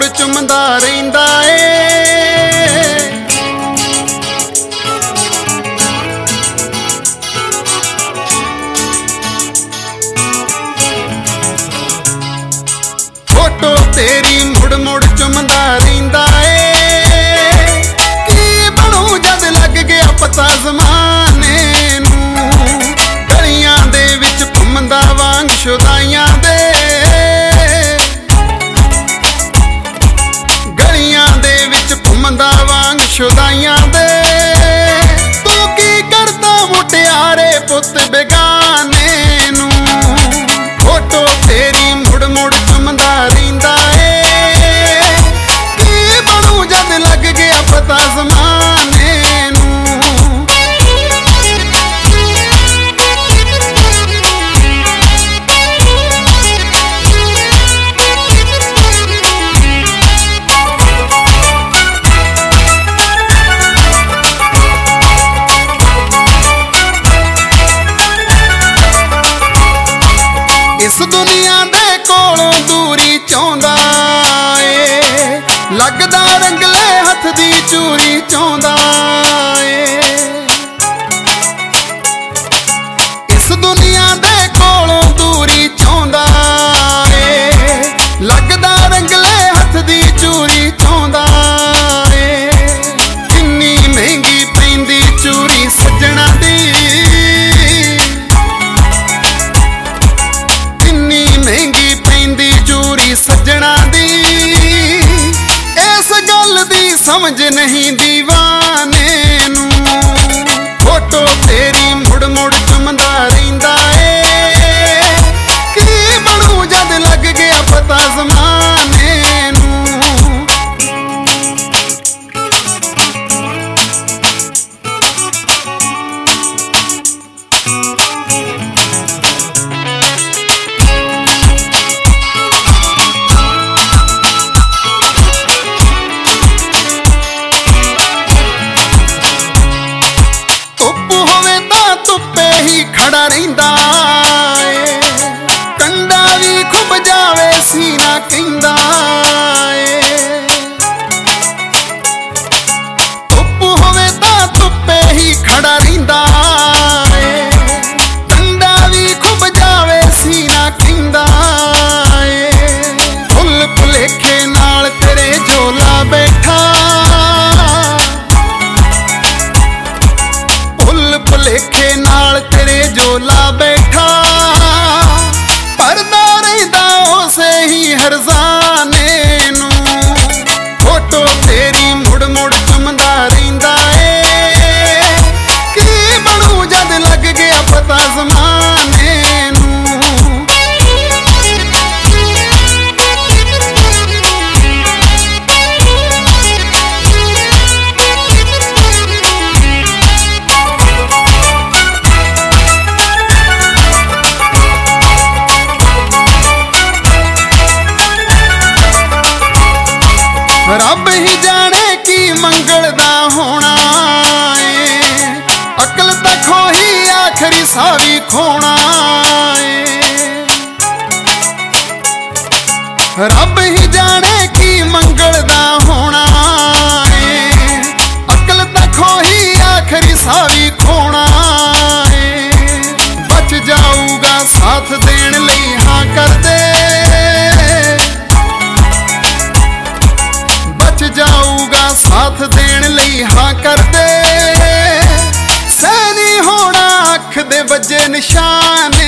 मुड़ चुमदा रहिंदा ए। फोटो तेरी मुड़ मुड़ चुमदा रहिंदा ए। की बनू जद लग गया पता ज़माने नूं, गलियां दे विच घुमदा वांग शुदाइयां दे, गलियां दे विच घुमदा वांग शुदाइयां दे। तू की करदा मुटियारे पुत बेगाने नूं, फोटो तेरी मुड़ मुड़ चुमदा रहिंदा ए। की बनू जद लग गया पता ज़माने नूं। इस दुनिया दे कोलों दूरी चाहुंदा ए, लगदा रंगले हथ दी चूरी चाहुंदा ए। इस दुनिया दे कोलों दूरी चाहुंदा ए, लगदा रंगले हथ दी चूरी चाहुंदा ए। किन्नी महंगी पैंदी चूरी सज्जणा दी, महंगी पैंदी चूरी सज्जणा दी। इस गल दी समझ नहीं दीवाने नूं, फोटो तेरी मुड़ मुड़ चुमदा रहिंदा ए। की बनू जद लग गया पता ज़माने नूं। खड़ा रहिंदा ए, कंडा भी खुब जावे सीना कहंदा ए। धुप होवे तां धुप्पे ही खड़ा रहिंदा ए, कंडा भी खुब जावे सीना कहंदा ए। फुल भुलेखे नाल तेरे झोला बैठा, फुल भुलेखे नाल तेरे झोला बैठा। परदा रहिंदा उसे ही हरजाने नूं, फोटो तेरी मुड़ मुड़ चुमदा रहिंदा ए। की बनू जद लग गया पता ज़माने नूं। रब ही जाने की मंगलदा होना ए, अकल तां खोही आखरी सावी खोना ए। रब ही जाने की मंगलदा होना ए, अकल तां खोही आखरी सावी खोना ए। बच जाऊगा साथ देण लई हां कर दे, जाऊगा साथ देण लई हां कर दे। सैनी होना अख दे वजे निशान